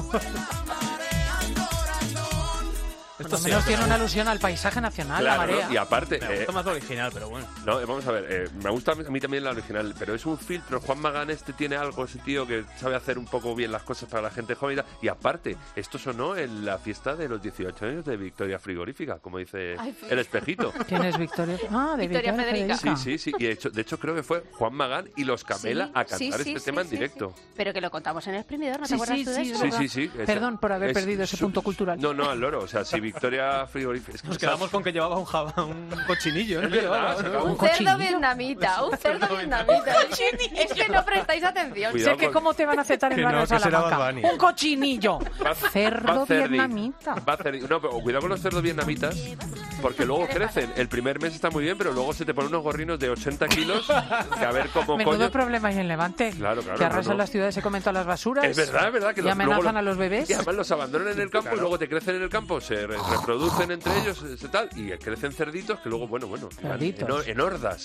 Por lo menos tiene una alusión al paisaje nacional, Claro, la marea. ¿no? Y aparte... Me gusta más la original, pero bueno. No, vamos a ver, me gusta a mí también la original, pero es un filtro. Juan Magán tiene algo, ese tío que sabe hacer un poco bien las cosas para la gente joven. Y aparte, esto sonó en la fiesta de los 18 años de Victoria Frigorífica, como dice el espejito. ¿Quién es Victoria? Ah, de Victoria Federica. Sí. Y de hecho creo que fue Juan Magán y los Camela a cantar este tema en directo. Pero que lo contamos en El Exprimidor, ¿no te acuerdas tú de eso? Sí. Perdón por haber perdido ese punto cultural. No, al loro. O sea, si Victoria Frigorífica... Es que nos quedamos con que llevaba un cochinillo. Es verdad, un cerdo vietnamita. Es que no prestáis atención. Sé que cómo te van a aceptar en barrio de Salamanca. ¡Un cochinillo! Cerdo vietnamita. No, pero cuidado con los cerdos vietnamitas, porque luego crecen. El primer mes está muy bien, pero luego se te ponen unos gorrinos de 80 kilos que a ver cómo Menudo problema hay en Levante. Claro. Que arrasan las ciudades, se comen todas las basuras. Es verdad. Que y amenazan a los bebés. Y además los abandonan en el campo y luego te crecen en el campo, se reproducen entre ellos tal, y crecen cerditos que luego, bueno, en hordas.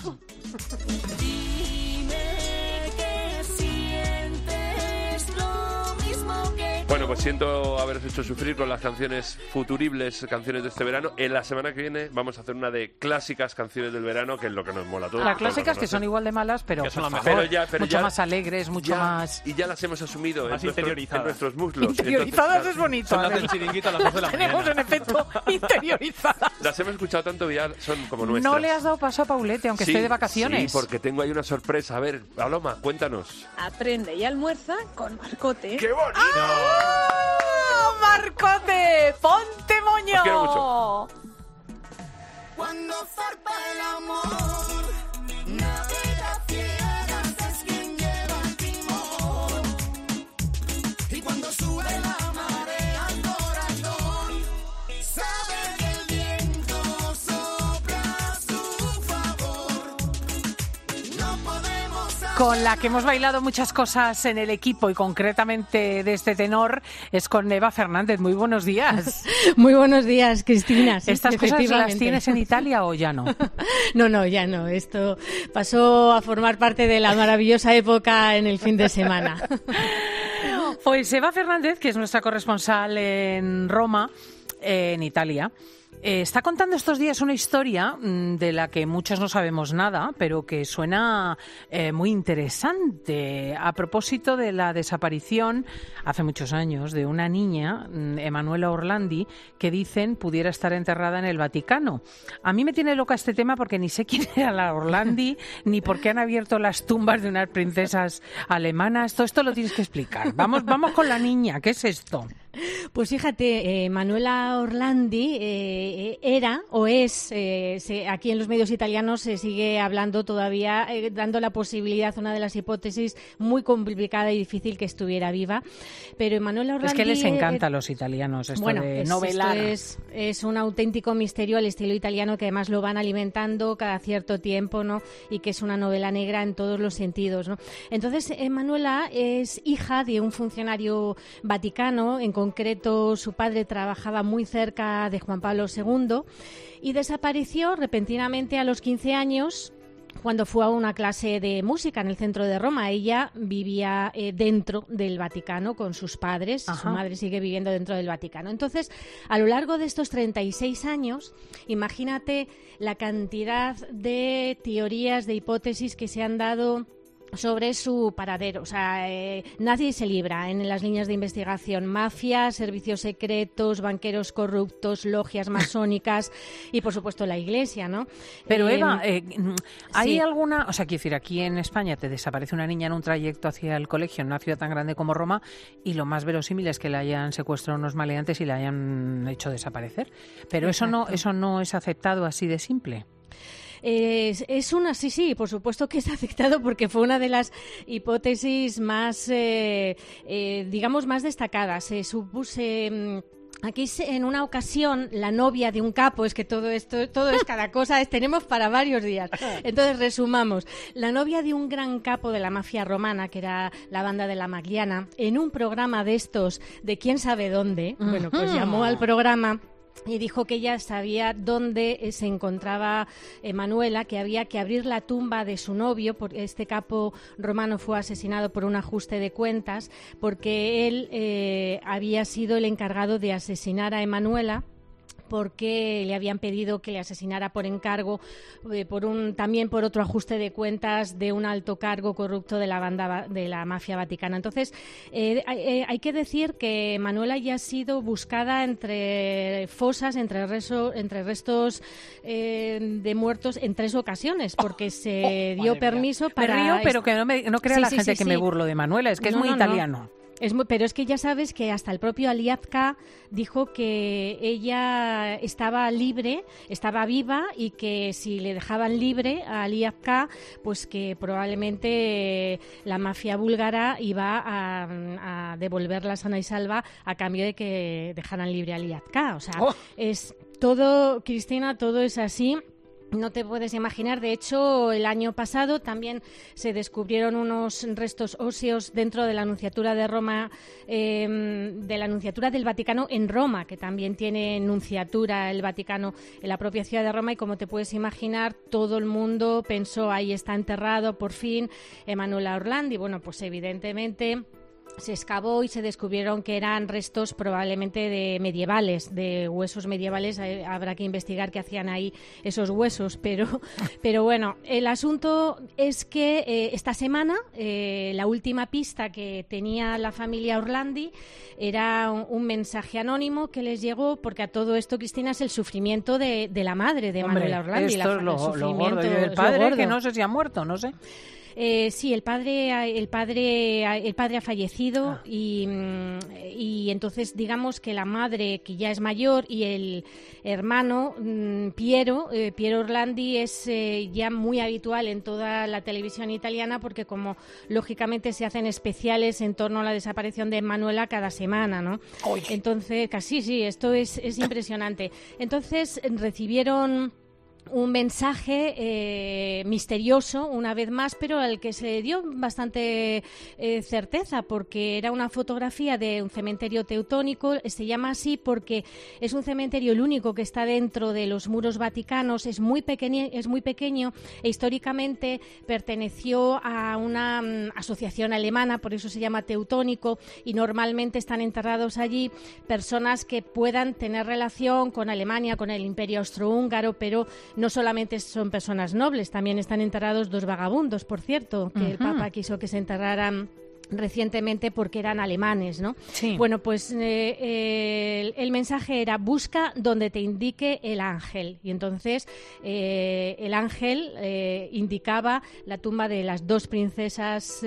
Bueno, pues siento haberos hecho sufrir con las canciones futuribles, canciones de este verano. En la semana que viene vamos a hacer una de clásicas canciones del verano, que es lo que nos mola todo. Las clásicas que son igual de malas, pero mucho más alegres, mucho más... Y ya las hemos asumido más en nuestros muslos. Interiorizadas es bonito. Son las del chiringuito a las 12 de la mañana. Tenemos en efecto interiorizadas. Las hemos escuchado tanto que ya son como nuestras. No le has dado paso a Paulete, aunque esté de vacaciones. Sí, porque tengo ahí una sorpresa. A ver, Paloma, cuéntanos. Aprende y almuerza con Marcote. ¡Qué bonito! ¡Ah! ¡Marcote! ¡Ponte moño! Os quiero mucho. Cuando zarpa el amor, navega fieras, es quien lleva el timón. Y cuando sube la marea al corazón, sabe que el viento sopla a su favor. No podemos... Con la que hemos bailado muchas cosas en el equipo y concretamente de este tenor es con Eva Fernández. Muy buenos días. Muy buenos días, Cristina. Sí, ¿Estas cosas las tienes en Italia o ya no? No, ya no. Esto pasó a formar parte de la maravillosa época en el fin de semana. Pues Eva Fernández, que es nuestra corresponsal en Roma, en Italia, está contando estos días una historia de la que muchos no sabemos nada, pero que suena muy interesante. A propósito de la desaparición hace muchos años de una niña, Emanuela Orlandi, que dicen pudiera estar enterrada en el Vaticano. A mí me tiene loca este tema porque ni sé quién era la Orlandi, ni por qué han abierto las tumbas de unas princesas alemanas. Todo esto lo tienes que explicar. Vamos con la niña. ¿Qué es esto? Pues fíjate, Manuela Orlandi era o es, aquí en los medios italianos se sigue hablando todavía, dando la posibilidad, una de las hipótesis muy complicada y difícil, que estuviera viva. Pero Manuela Orlandi... Es que les encanta a los italianos esto de novelar. Es un auténtico misterio al estilo italiano, que además lo van alimentando cada cierto tiempo, ¿no? Y que es una novela negra en todos los sentidos, ¿no? Entonces, Manuela es hija de un funcionario vaticano. En concreto, su padre trabajaba muy cerca de Juan Pablo II y desapareció repentinamente a los 15 años cuando fue a una clase de música en el centro de Roma. Ella vivía dentro del Vaticano con sus padres. Ajá. Su madre sigue viviendo dentro del Vaticano. Entonces, a lo largo de estos 36 años, imagínate la cantidad de teorías, de hipótesis que se han dado sobre su paradero. O sea, nadie se libra en las líneas de investigación. Mafia, servicios secretos, banqueros corruptos, logias masónicas y, por supuesto, la Iglesia, ¿no? Pero, Eva, ¿hay alguna...? O sea, quiero decir, aquí en España te desaparece una niña en un trayecto hacia el colegio en una ciudad tan grande como Roma y lo más verosímil es que la hayan secuestrado unos maleantes y la hayan hecho desaparecer. Pero eso no es aceptado así de simple. Es una, sí, por supuesto que es afectado, porque fue una de las hipótesis más, digamos, más destacadas. Aquí en una ocasión la novia de un capo, es que todo es cada cosa, tenemos para varios días. Entonces resumamos, la novia de un gran capo de la mafia romana, que era la banda de la Magliana, en un programa de estos de quién sabe dónde, bueno, pues llamó al programa y dijo que ella sabía dónde se encontraba Manuela, que había que abrir la tumba de su novio, porque este capo romano fue asesinado por un ajuste de cuentas, porque él había sido el encargado de asesinar a Emanuela, porque le habían pedido que le asesinara por encargo, también por otro ajuste de cuentas de un alto cargo corrupto de la banda de la mafia vaticana. Entonces, hay que decir que Manuela ya ha sido buscada entre fosas, entre restos de muertos en 3 ocasiones, porque se dio permiso para... Me río, pero que no crea la gente que me burlo de Manuela, es que es muy italiano. Pero es que ya sabes que hasta el propio Aliat K dijo que ella estaba libre, estaba viva, y que si le dejaban libre a Aliat K, pues que probablemente la mafia búlgara iba a devolverla sana y salva a cambio de que dejaran libre a Aliat K. O sea, es todo, Cristina, todo es así. No te puedes imaginar. De hecho, el año pasado también se descubrieron unos restos óseos dentro de la Nunciatura de Roma, de la Nunciatura del Vaticano en Roma, que también tiene nunciatura el Vaticano en la propia ciudad de Roma, y como te puedes imaginar, todo el mundo pensó, ahí está enterrado por fin Emanuela Orlandi. Bueno, pues evidentemente se excavó y se descubrieron que eran restos probablemente de medievales, de huesos medievales. Habrá que investigar qué hacían ahí esos huesos, pero bueno, el asunto es que esta semana la última pista que tenía la familia Orlandi era un mensaje anónimo que les llegó, porque a todo esto, Cristina, es el sufrimiento de la madre de Manuela Orlandi. Esto es lo gordo. Y el padre, que no sé si ha muerto, no sé. Sí, el padre ha fallecido y entonces digamos que la madre, que ya es mayor, y el hermano Piero Orlandi es ya muy habitual en toda la televisión italiana, porque como lógicamente se hacen especiales en torno a la desaparición de Manuela cada semana, ¿no? Oye. Entonces, casi sí, esto es impresionante. Entonces recibieron un mensaje misterioso, una vez más, pero al que se dio bastante certeza, porque era una fotografía de un cementerio teutónico. Se llama así porque es un cementerio el único que está dentro de los muros vaticanos, es muy pequeño e históricamente perteneció a una asociación alemana, por eso se llama teutónico, y normalmente están enterrados allí personas que puedan tener relación con Alemania, con el Imperio Austrohúngaro, pero no solamente son personas nobles, también están enterrados 2 vagabundos, por cierto, que el Papa quiso que se enterraran recientemente porque eran alemanes, ¿no? Sí. Bueno, pues el mensaje era: busca donde te indique el ángel. Y entonces el ángel indicaba la tumba de las 2 princesas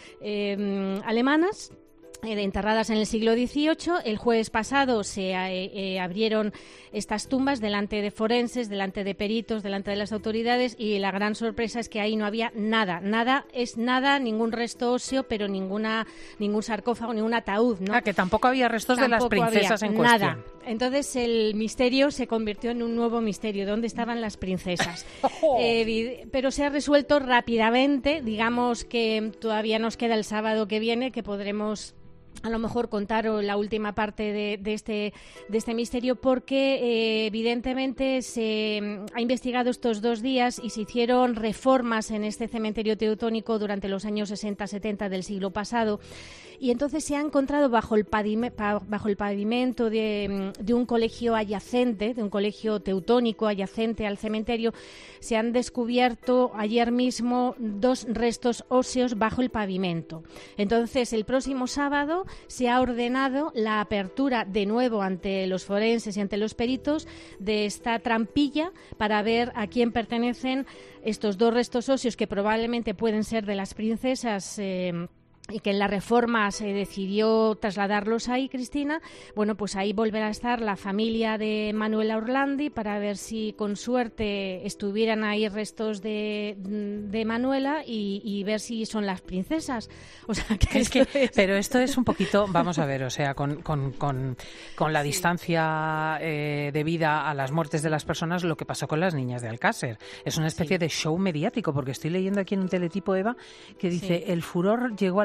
alemanas, enterradas en el siglo XVIII. El jueves pasado se abrieron estas tumbas delante de forenses, delante de peritos, delante de las autoridades, y la gran sorpresa es que ahí no había nada, ningún resto óseo, pero ningún sarcófago, ningún ataúd, ¿no? Que tampoco había restos de las princesas en cuestión. Nada. Entonces el misterio se convirtió en un nuevo misterio: ¿dónde estaban las princesas? Pero se ha resuelto rápidamente. Digamos que todavía nos queda el sábado que viene, que podremos a lo mejor contar la última parte de este misterio, porque evidentemente se ha investigado estos 2 días y se hicieron reformas en este cementerio teutónico durante los años 60-70 del siglo pasado, y entonces se ha encontrado bajo el pavimento de un colegio adyacente, de un colegio teutónico adyacente al cementerio, se han descubierto ayer mismo 2 restos óseos bajo el pavimento. Entonces el próximo sábado se ha ordenado la apertura de nuevo ante los forenses y ante los peritos de esta trampilla para ver a quién pertenecen estos 2 restos óseos, que probablemente pueden ser de las princesas, y que en la reforma se decidió trasladarlos ahí, Cristina. Bueno, pues ahí volverá a estar la familia de Manuela Orlandi para ver si con suerte estuvieran ahí restos de Manuela y ver si son las princesas. O sea, pero esto es un poquito, vamos a ver, o sea, con la distancia debida a las muertes de las personas, lo que pasó con las niñas de Alcácer. Es una especie de show mediático, porque estoy leyendo aquí en un teletipo, Eva, que dice: el furor llegó al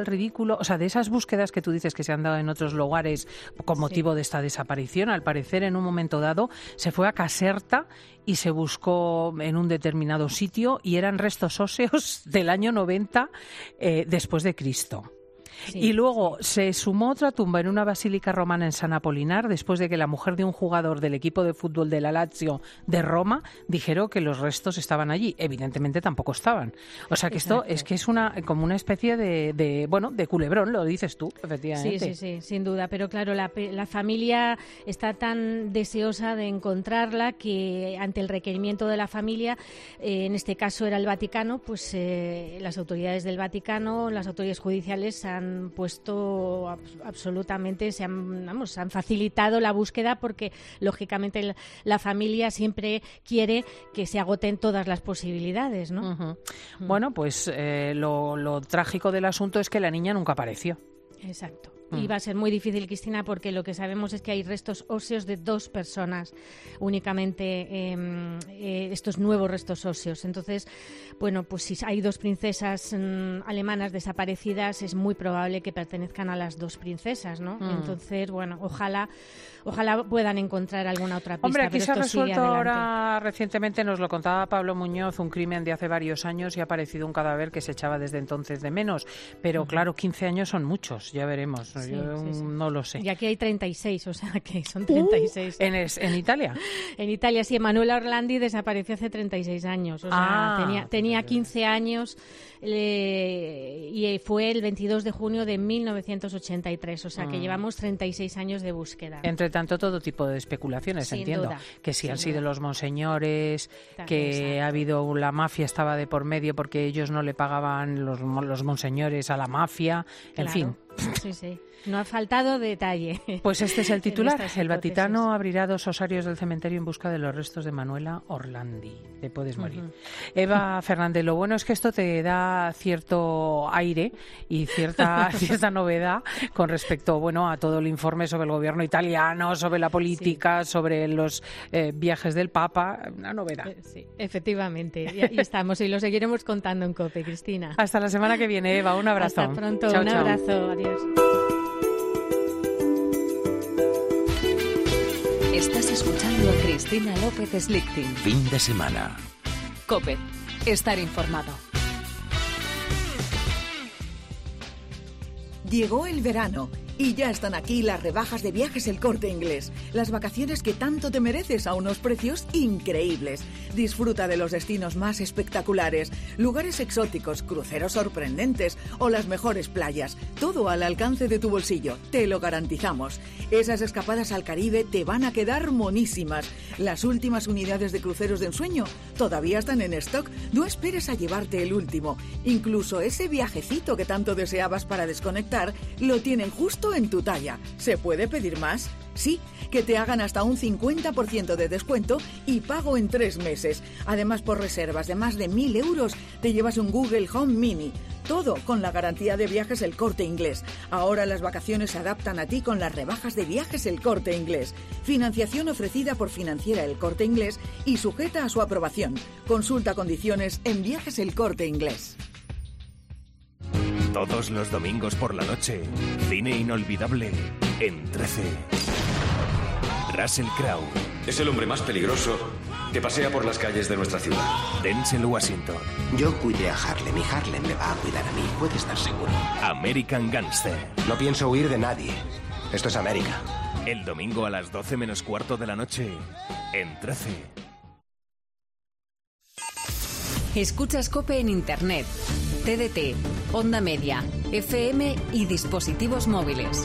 ridículo, o sea, de esas búsquedas que tú dices que se han dado en otros lugares con motivo de esta desaparición, al parecer en un momento dado se fue a Caserta y se buscó en un determinado sitio y eran restos óseos del año 90 después de Cristo. Sí, y luego se sumó otra tumba en una basílica romana en San Apolinar después de que la mujer de un jugador del equipo de fútbol de la Lazio de Roma dijeron que los restos estaban allí. Evidentemente tampoco estaban. O sea que esto es que es como una especie de culebrón, lo dices tú, efectivamente. Sí, sin duda. Pero claro, la familia está tan deseosa de encontrarla que ante el requerimiento de la familia, en este caso era el Vaticano, pues las autoridades del Vaticano, las autoridades judiciales han puesto absolutamente, han facilitado la búsqueda porque lógicamente la familia siempre quiere que se agoten todas las posibilidades, ¿no? Uh-huh. Bueno, pues lo trágico del asunto es que la niña nunca apareció. Exacto. Y va a ser muy difícil, Cristina, porque lo que sabemos es que hay restos óseos de 2 personas únicamente, estos nuevos restos óseos. Entonces, bueno, pues si hay 2 princesas alemanas desaparecidas, es muy probable que pertenezcan a las 2 princesas, ¿no? Entonces, bueno, ojalá puedan encontrar alguna otra pista. Hombre, aquí pero se ha esto sigue resuelto adelante. ahora recientemente, nos lo contaba Pablo Muñoz, un crimen de hace varios años y ha aparecido un cadáver que se echaba desde entonces de menos. Pero claro, 15 años son muchos, ya veremos. Sí, Yo no lo sé. Y aquí hay 36, o sea que son 36. ¿En Italia? En Italia, sí. Emanuela Orlandi desapareció hace 36 años. O sea, tenía 15 años y fue el 22 de junio de 1983. O sea que llevamos 36 años de búsqueda. Entre tanto, todo tipo de especulaciones, Sin entiendo. duda. Que si Sin han sido duda. los monseñores, que ha habido la mafia estaba de por medio porque ellos no le pagaban los monseñores a la mafia, en fin. Sí. No ha faltado detalle. Pues este es el titular. estas El hipótesis. Vaticano abrirá 2 osarios del cementerio en busca de los restos de Manuela Orlandi. Te puedes morir. Eva Fernández, lo bueno es que esto te da cierto aire y cierta novedad con respecto, a todo el informe sobre el gobierno italiano, sobre la política, sobre los viajes del Papa. Una novedad. Sí, efectivamente. Y ahí estamos y lo seguiremos contando en COPE, Cristina. Hasta la semana que viene, Eva. Un abrazo. Hasta pronto. Chao, Un chao. abrazo. Adiós. Estás escuchando a Cristina López Slichting. Fin de semana. COPE. Estar informado. Llegó el verano y ya están aquí las rebajas de Viajes El Corte Inglés. Las vacaciones que tanto te mereces a unos precios increíbles. Disfruta de los destinos más espectaculares, lugares exóticos, cruceros sorprendentes o las mejores playas. Todo al alcance de tu bolsillo, te lo garantizamos. Esas escapadas al Caribe te van a quedar monísimas. Las últimas unidades de cruceros de ensueño todavía están en stock. No esperes a llevarte el último. Incluso ese viajecito que tanto deseabas para desconectar lo tienen justo en tu talla. ¿Se puede pedir más? Sí, que te hagan hasta un 50% de descuento y pago en 3 meses. Además, por reservas de más de 1.000 euros, te llevas un Google Home Mini. Todo con la garantía de Viajes El Corte Inglés. Ahora las vacaciones se adaptan a ti con las rebajas de Viajes El Corte Inglés. Financiación ofrecida por Financiera El Corte Inglés y sujeta a su aprobación. Consulta condiciones en Viajes El Corte Inglés. Todos los domingos por la noche, cine inolvidable en 13. Russell Crowe. Es el hombre más peligroso que pasea por las calles de nuestra ciudad. Denzel Washington. Yo cuidé a Harlem y Harlem me va a cuidar a mí, puede estar seguro. American Gangster. No pienso huir de nadie. Esto es América. El domingo a las 12 menos cuarto de la noche en 13. Escuchas COPE en Internet, TDT, Onda Media, FM y dispositivos móviles.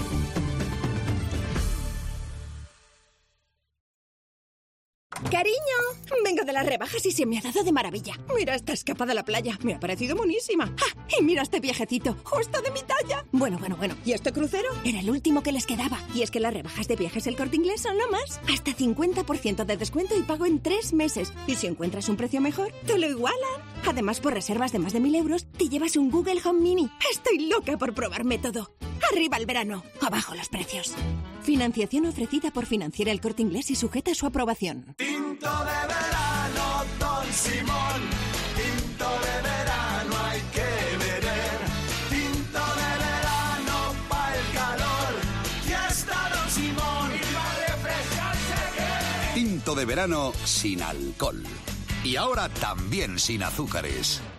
Cariño, vengo de las rebajas y se me ha dado de maravilla. Mira esta escapada a la playa, me ha parecido monísima. ¡Ah! Y mira este viajecito, justo de mi talla. Bueno. ¿Y este crucero? Era el último que les quedaba. Y es que las rebajas de Viajes El Corte Inglés son lo más. Hasta 50% de descuento y pago en 3 meses. Y si encuentras un precio mejor, te lo igualan. Además, por reservas de más de 1.000 euros, te llevas un Google Home Mini. Estoy loca por probarme todo. ¡Arriba el verano! ¡Abajo los precios! Financiación ofrecida por Financiera El Corte Inglés y sujeta a su aprobación. Tinto de verano, Don Simón. Tinto de verano hay que beber. Tinto de Simón. Y para refrescarse bien. Tinto de verano sin alcohol. Y ahora también sin azúcares.